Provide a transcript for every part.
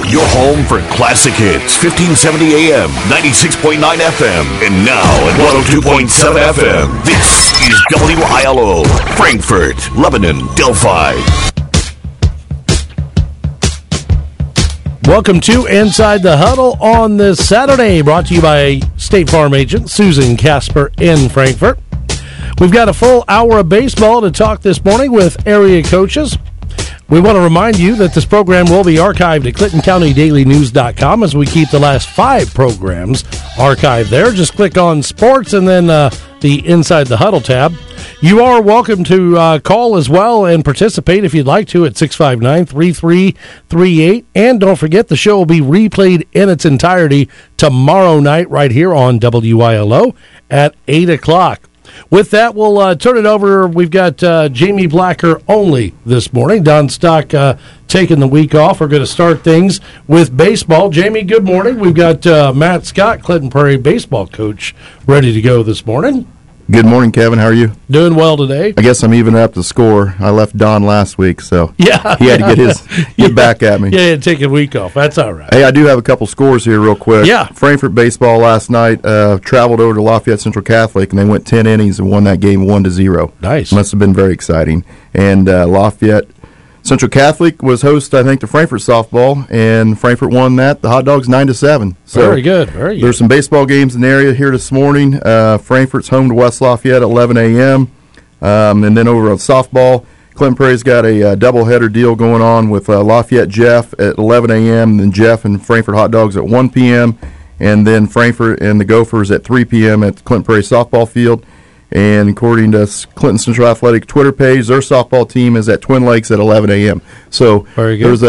Your home for classic hits, 1570 AM, 96.9 FM, and now at 102.7 FM. This is WILO, Frankfort, Lebanon, Delphi. Welcome to Inside the Huddle on this Saturday, brought to you by State Farm agent Susan Casper in Frankfort. We've got a full hour of baseball to talk this morning with area coaches. We want to remind you that this program will be archived at ClintonCountyDailyNews.com as we keep the last 5 programs archived there. Just click on Sports and then the Inside the Huddle tab. You are welcome to call as well and participate if you'd like to at 659-3338. And don't forget, the show will be replayed in its entirety tomorrow night right here on WILO at 8 o'clock. With that, we'll turn it over. We've got Jamie Blacker only this morning. Don Stock taking the week off. We're going to start things with baseball. Jamie, good morning. We've got Matt Scott, Clinton Prairie baseball coach, ready to go this morning. Good morning, Kevin. How are you? Doing well today. I guess I'm even up the score. I left Don last week, so yeah, he had to get back at me. Yeah, take a week off. That's all right. Hey, I do have a couple scores here real quick. Yeah. Frankfort baseball last night traveled over to Lafayette Central Catholic, and they went 10 innings and won that game 1-0. Nice. Must have been very exciting. And Lafayette Central Catholic was host, I think, to Frankfort softball, and Frankfort won that. The Hot Dogs 9-7. So very good. Very good. There's some baseball games in the area here this morning. Frankfort's home to West Lafayette at 11 a.m. And then over on softball, Clinton Prairie's got a doubleheader deal going on with Lafayette Jeff at 11 a.m. and then Jeff and Frankfort Hot Dogs at 1 p.m. And then Frankfort and the Gophers at 3 p.m. at the Clinton Prairie softball field. And according to Clinton Central Athletic Twitter page, their softball team is at Twin Lakes at 11 a.m. So there's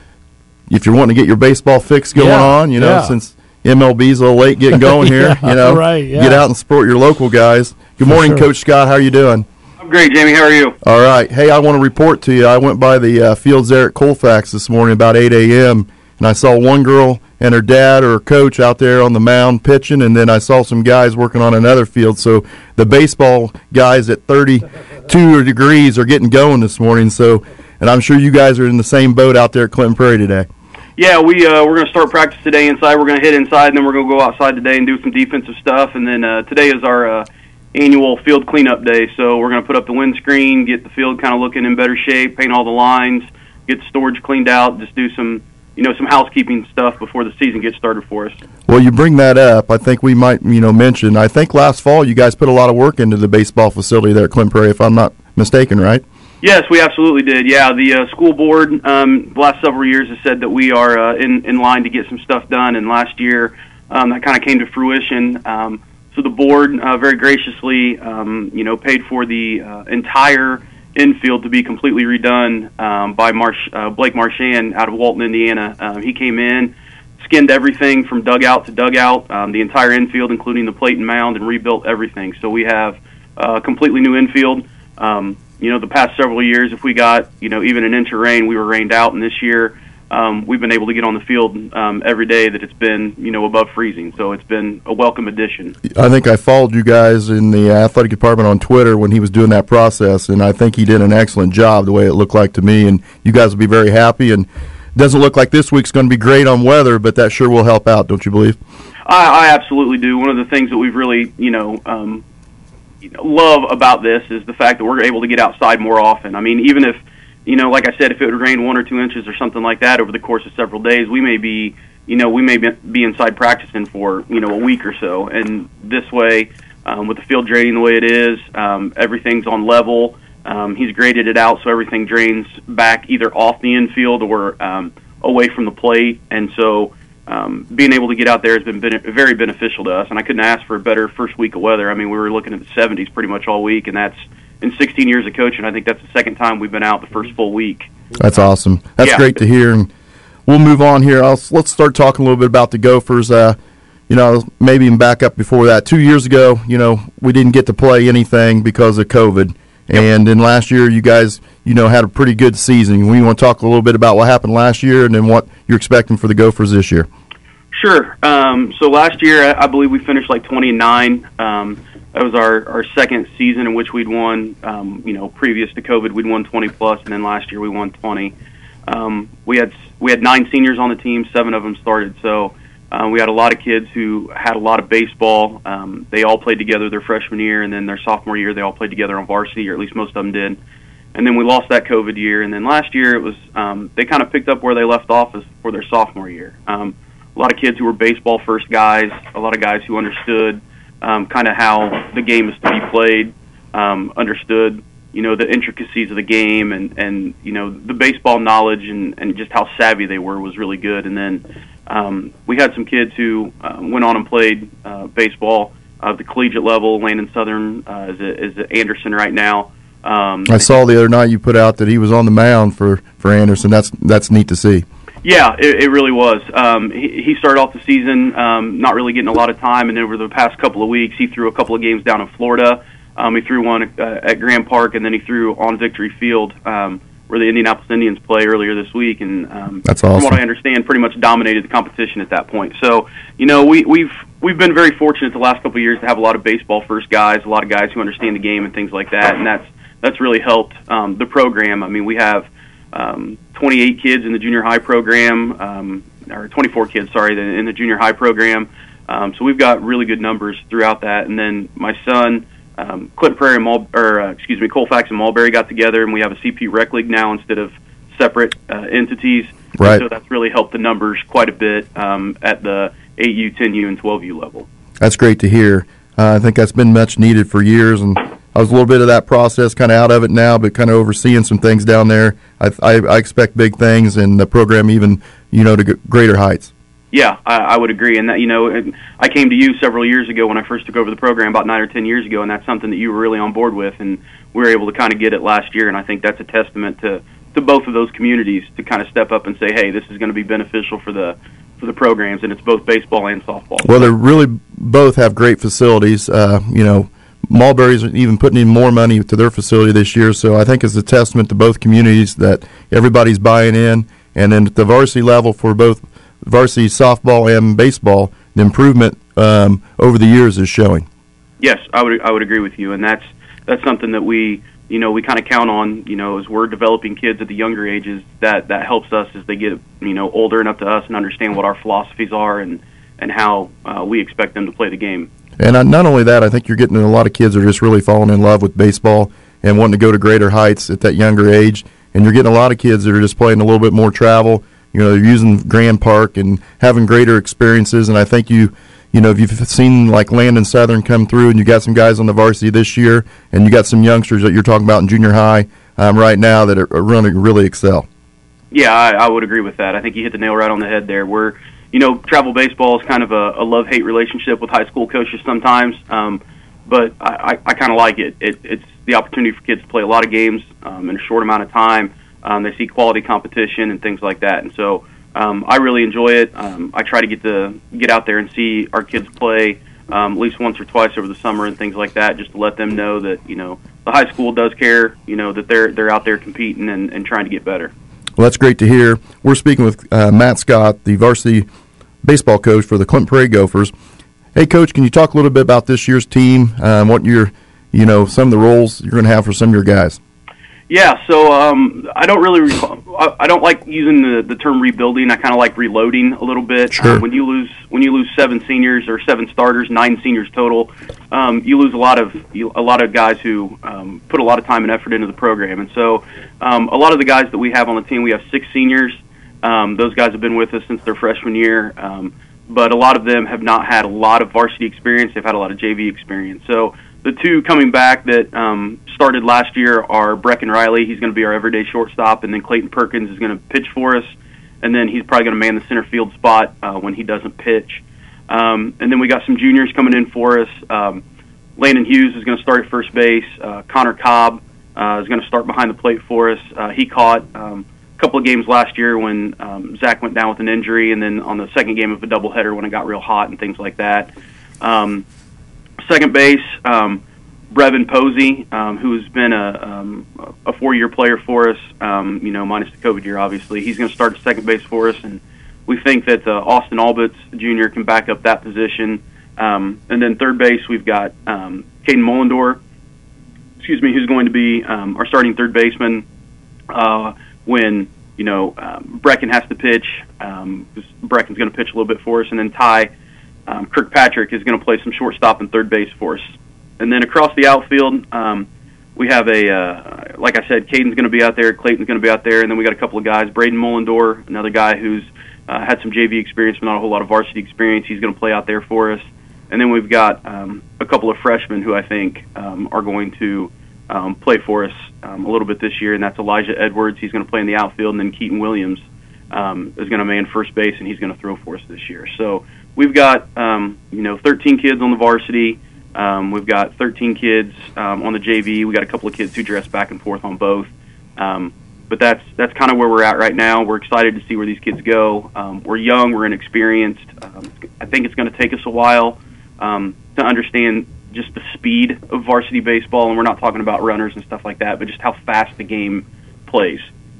if you're wanting to get your baseball fix going on, since MLB's a little late getting going here, get out and support your local guys. Good morning, Coach Scott. How are you doing? I'm great, Jamie. How are you? All right. Hey, I want to report to you. I went by the fields there at Colfax this morning about 8 a.m., and I saw one girl and her dad or her coach out there on the mound pitching, and then I saw some guys working on another field. So the baseball guys at 32 degrees are getting going this morning. So, and I'm sure you guys are in the same boat out there at Clinton Prairie today. Yeah, we're going to start practice today inside. We're going to hit inside, and then we're going to go outside today and do some defensive stuff. And then today is our annual field cleanup day. So we're going to put up the windscreen, get the field kind of looking in better shape, paint all the lines, get the storage cleaned out, just do some housekeeping stuff before the season gets started for us. Well, you bring that up. I think we might, mention, I think last fall you guys put a lot of work into the baseball facility there at Clinton Prairie, if I'm not mistaken, right? Yes, we absolutely did. Yeah, the school board the last several years has said that we are in line to get some stuff done, and last year that kind of came to fruition. So the board very graciously, paid for the entire infield to be completely redone by Blake Marchand out of Walton, Indiana. He came in, skinned everything from dugout to dugout, the entire infield, including the plate and mound, and rebuilt everything. So we have a completely new infield. The past several years, if we got, even an inch of rain, we were rained out, and this year we've been able to get on the field every day that it's been, above freezing. So it's been a welcome addition. I think I followed you guys in the athletic department on Twitter when he was doing that process, and I think he did an excellent job the way it looked like to me, and you guys will be very happy. And it doesn't look like this week's going to be great on weather, but that sure will help out, don't you believe? I absolutely do. One of the things that we've really, love about this is the fact that we're able to get outside more often. I mean, even if, like I said, if it would rain 1 or 2 inches or something like that over the course of several days, we may be inside practicing for, a week or so. And this way, with the field draining the way it is, everything's on level. He's graded it out so everything drains back either off the infield or away from the plate. And so being able to get out there has been very beneficial to us. And I couldn't ask for a better first week of weather. I mean, we were looking at the 70s pretty much all week, and that's in 16 years of coaching. I think that's the second time we've been out the first full week. That's awesome. That's great to hear. And we'll move on here. Let's start talking a little bit about the Gophers. Maybe even back up before that. 2 years ago, we didn't get to play anything because of COVID. And then last year, you guys, had a pretty good season. We want to talk a little bit about what happened last year and then what you're expecting for the Gophers this year. Sure. So last year, I believe we finished like 20-9. That was our second season in which we'd won, previous to COVID, we'd won 20+, and then last year we won 20. we had 9 seniors on the team, 7 of them started. So we had a lot of kids who had a lot of baseball. They all played together their freshman year, and then their sophomore year they all played together on varsity, or at least most of them did. And then we lost that COVID year, and then last year it was they kind of picked up where they left off for their sophomore year. A lot of kids who were baseball first guys, a lot of guys who understood kind of how the game is to be played, understood the intricacies of the game, and the baseball knowledge and just how savvy they were was really good. And then we had some kids who went on and played baseball at the collegiate level. Landon Southern is at Anderson right now. I saw the other night you put out that he was on the mound for Anderson. That's neat to see. Yeah, it really was. He started off the season not really getting a lot of time, and over the past couple of weeks, he threw a couple of games down in Florida. He threw one at Grand Park, and then he threw on Victory Field, where the Indianapolis Indians play earlier this week. And that's awesome. From what I understand, pretty much dominated the competition at that point. So, we've been very fortunate the last couple of years to have a lot of baseball first guys, a lot of guys who understand the game and things like that, and that's really helped the program. I mean, we have 28 kids in the junior high program, or 24 kids, sorry, in the junior high program. So we've got really good numbers throughout that. And then my son, Clinton Prairie and Colfax and Mulberry got together, and we have a CP Rec League now instead of separate entities. Right. So that's really helped the numbers quite a bit at the 8U, 10U, and 12U level. That's great to hear. I think that's been much needed for years, and I was a little bit of that process, kind of out of it now, but kind of overseeing some things down there. I expect big things, and the program even, to greater heights. Yeah, I would agree. And that, I came to you several years ago when I first took over the program, about 9 or 10 years ago, and that's something that you were really on board with, and we were able to kind of get it last year. And I think that's a testament to both of those communities to kind of step up and say, hey, this is going to be beneficial for the programs, and it's both baseball and softball. Well, they really both have great facilities. Mulberry's even putting in more money to their facility this year, so I think it's a testament to both communities that everybody's buying in. And then at the varsity level for both varsity softball and baseball, the improvement over the years is showing. Yes, I would agree with you, and that's something that we kind of count on. As we're developing kids at the younger ages, that helps us as they get older and up to us and understand what our philosophies are and how we expect them to play the game. And not only that, I think you're getting a lot of kids that are just really falling in love with baseball and wanting to go to greater heights at that younger age. And you're getting a lot of kids that are just playing a little bit more travel. They're using Grand Park and having greater experiences. And I think if you've seen like Landon Southern come through, and you got some guys on the varsity this year, and you got some youngsters that you're talking about in junior high right now that are going to really excel. Yeah, I would agree with that. I think you hit the nail right on the head there. Travel baseball is kind of a love-hate relationship with high school coaches sometimes, but I kind of like it. It's the opportunity for kids to play a lot of games in a short amount of time. They see quality competition and things like that, and so I really enjoy it. I try to get out there and see our kids play at least once or twice over the summer and things like that, just to let them know that the high school does care. That they're out there competing and trying to get better. Well, that's great to hear. We're speaking with Matt Scott, the varsity baseball coach for the Clinton Prairie Gophers. Hey, Coach, can you talk a little bit about this year's team, what some of the roles you're going to have for some of your guys? Yeah, so I don't really I don't like using the term rebuilding. I kind of like reloading a little bit. Sure. When you lose 7 seniors or 7 starters, 9 seniors total, you lose a lot of guys who put a lot of time and effort into the program. And so a lot of the guys that we have on the team, we have 6 seniors. Those guys have been with us since their freshman year, but a lot of them have not had a lot of varsity experience. They've had a lot of JV experience. So the 2 coming back that started last year are Brecken Riley. He's going to be our everyday shortstop, and then Clayton Perkins is going to pitch for us, and then he's probably going to man the center field spot when he doesn't pitch. And then we got some juniors coming in for us. Landon Hughes is going to start at first base. Connor Cobb is going to start behind the plate for us. He caught a couple of games last year when Zach went down with an injury, and then on the second game of a doubleheader when it got real hot and things like that. Second base, Brevin Posey, who's been a 4-year player for us, minus the COVID year, obviously. He's going to start at second base for us, and we think that Austin Albitz Jr. can back up that position. And then third base, we've got Caden Mullendor, who's going to be our starting third baseman when Brecken has to pitch. Brecken's going to pitch a little bit for us, and then Ty Kirkpatrick is going to play some shortstop and third base for us. And then across the outfield, we have like I said, Caden's going to be out there, Clayton's going to be out there, and then we got a couple of guys. Braden Mullendore, another guy who's had some JV experience but not a whole lot of varsity experience. He's going to play out there for us. And then we've got a couple of freshmen who I think are going to play for us a little bit this year, and that's Elijah Edwards. He's going to play in the outfield, and then Keaton Williams is going to man first base, and he's going to throw for us this year. So we've got 13 kids on the varsity. We've got 13 kids on the JV. We got a couple of kids who dress back and forth on both. But that's kind of where we're at right now. We're excited to see where these kids go. We're young, we're inexperienced. I think it's going to take us a while to understand just the speed of varsity baseball, and we're not talking about runners and stuff like that, but just how fast the game plays.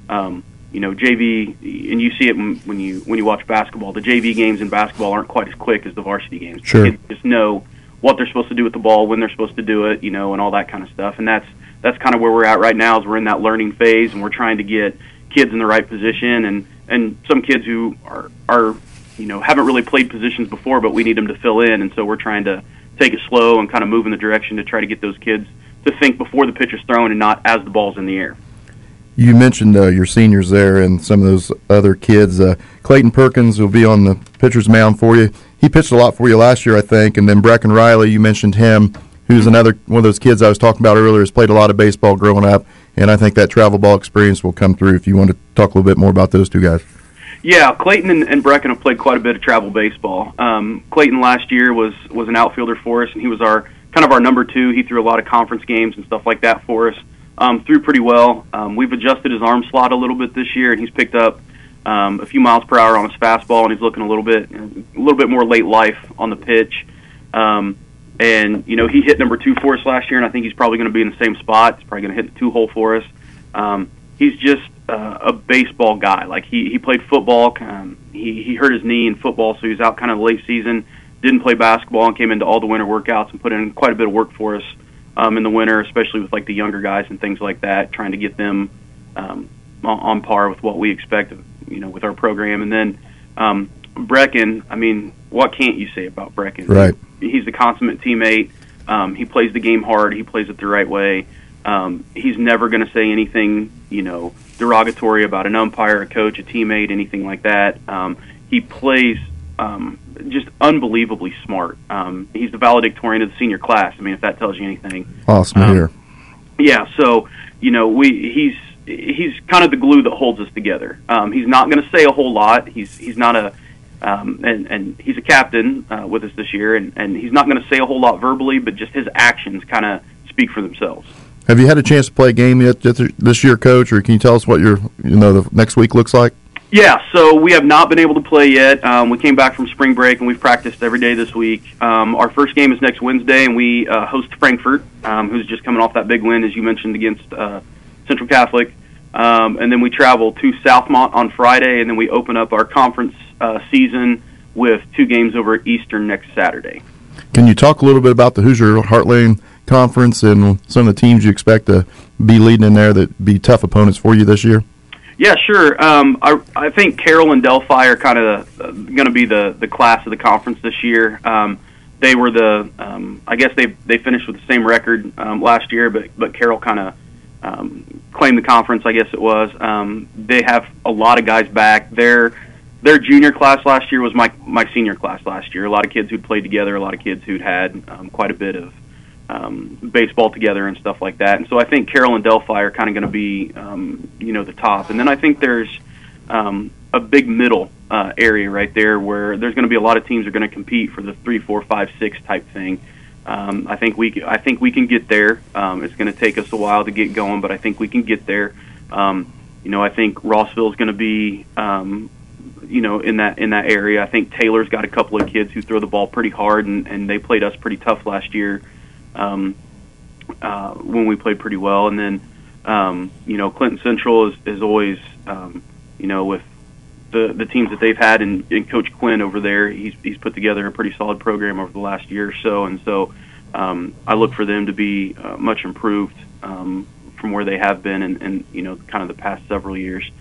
JV, and you see it when you watch basketball. The JV games in basketball aren't quite as quick as the varsity games. Sure. Kids just know what they're supposed to do with the ball, when they're supposed to do it, and all that kind of stuff. And that's kind of where we're at right now. Is we're in that learning phase, and we're trying to get kids in the right position, and some kids who are haven't really played positions before, but we need them to fill in, and so we're trying to take it slow and kind of move in the direction to try to get those kids to think before the pitch is thrown and not as the ball's in the air. You mentioned your seniors there and some of those other kids. Clayton Perkins will be on the pitcher's mound for you. He pitched a lot for you last year, I think, and then Brecken Riley, you mentioned him, who's another one of those kids I was talking about earlier, has played a lot of baseball growing up, and I think that travel ball experience will come through. If you want to talk a little bit more about those two guys. Yeah, Clayton and Brecken have played quite a bit of travel baseball. Clayton last year was an outfielder for us, and he was our number two. He threw a lot of conference games and stuff like that for us. Threw pretty well. We've adjusted his arm slot a little bit this year, and he's picked up a few miles per hour on his fastball, and he's looking a little bit more late life on the pitch. And he hit number two for us last year, and I think he's probably going to be in the same spot. He's probably going to hit the 2-hole for us. He's just a baseball guy. Like he played football. He hurt his knee in football, so he was out kind of late season. Didn't play basketball and came into all the winter workouts and put in quite a bit of work for us in the winter, especially with like the younger guys and things like that, trying to get them on par with what we expect, with our program. And then Brecken, I mean, what can't you say about Brecken? Right. He's a consummate teammate. He plays the game hard. He plays it the right way. He's never going to say anything, derogatory about an umpire, a coach, a teammate, anything like that. He plays just unbelievably smart. He's the valedictorian of the senior class. I mean, if that tells you anything. Awesome to hear. Yeah, so he's kind of the glue that holds us together. He's not going to say a whole lot. He's not a and he's a captain with us this year, and he's not going to say a whole lot verbally, but just his actions kind of speak for themselves. Have you had a chance to play a game yet this year, Coach, or can you tell us what the next week looks like? Yeah, so we have not been able to play yet. We came back from spring break, and we've practiced every day this week. Our first game is next Wednesday, and we host Frankfort, who's just coming off that big win, as you mentioned, against Central Catholic. And then we travel to Southmont on Friday, and then we open up our conference season with 2 games over at Eastern next Saturday. Can you talk a little bit about the Hoosier Heartland Conference and some of the teams you expect to be leading in there that be tough opponents for you this year? Yeah, sure. I think Carroll and Delphi are kind of going to be the class of the conference this year. They were I guess they finished with the same record last year, but Carroll kind of claimed the conference, I guess it was. They have a lot of guys back. Their junior class last year was my senior class last year. A lot of kids who'd played together, a lot of kids who'd had quite a bit of baseball together and stuff like that. And so I think Carroll and Delphi are kind of going to be, the top. And then I think there's a big middle area right there where there's going to be a lot of teams that are going to compete for the 3, 4, 5, 6 type thing. I think we can get there. It's going to take us a while to get going, but I think we can get there. I think Rossville is going to be, in that area. I think Taylor's got a couple of kids who throw the ball pretty hard, and they played us pretty tough last year when we played pretty well. And then, Clinton Central is always, with the teams that they've had and Coach Quinn over there, he's put together a pretty solid program over the last year or so. And so I look for them to be much improved from where they have been and kind of the past several years.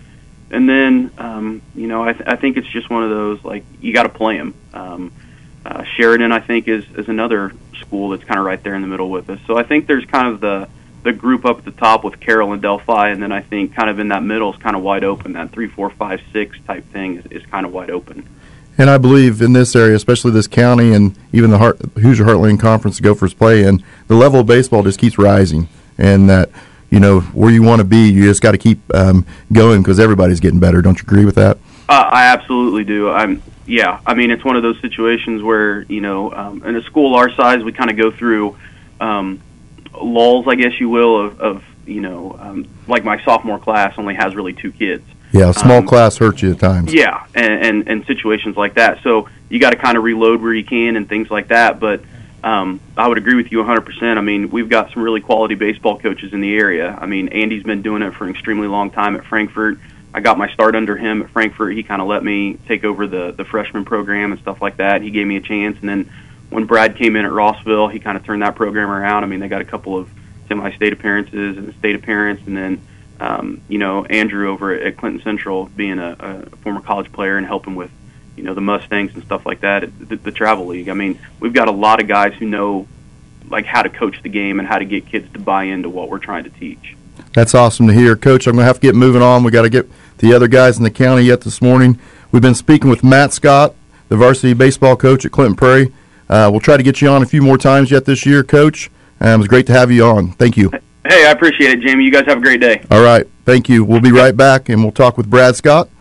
And then, I think it's just one of those, like, you got to play them. Sheridan, I think, is another school that's kind of right there in the middle with us. So I think there's kind of the group up at the top with Carroll and Delphi, and then I think kind of in that middle is kind of wide open. That 3, 4, 5, 6 type thing is kind of wide open. And I believe in this area, especially this county and even the Hoosier Heartland Conference Gophers play in, the level of baseball just keeps rising. And that, where you want to be, you just got to keep going because everybody's getting better. Don't you agree with that? I absolutely do. It's one of those situations where, in a school our size, we kind of go through lulls, I guess you will, of like my sophomore class only has really 2 kids. Yeah, a small class hurts you at times. Yeah, and situations like that. So you got to kind of reload where you can and things like that. But I would agree with you 100%. I mean, we've got some really quality baseball coaches in the area. I mean, Andy's been doing it for an extremely long time at Frankfort. I got my start under him at Frankfort. He kind of let me take over the freshman program and stuff like that. He gave me a chance. And then when Brad came in at Rossville, he kind of turned that program around. I mean, they got a couple of semi-state appearances and a state appearance, and then Andrew over at Clinton Central, being a former college player and helping with, the Mustangs and stuff like that, the travel league. I mean, we've got a lot of guys who know, like, how to coach the game and how to get kids to buy into what we're trying to teach. That's awesome to hear. Coach, I'm going to have to get moving on. We got to get the other guys in the county yet this morning. We've been speaking with Matt Scott, the varsity baseball coach at Clinton Prairie. We'll try to get you on a few more times yet this year, Coach. It was great to have you on. Thank you. Hey, I appreciate it, Jamie. You guys have a great day. All right. Thank you. We'll be right back, and we'll talk with Brad Scott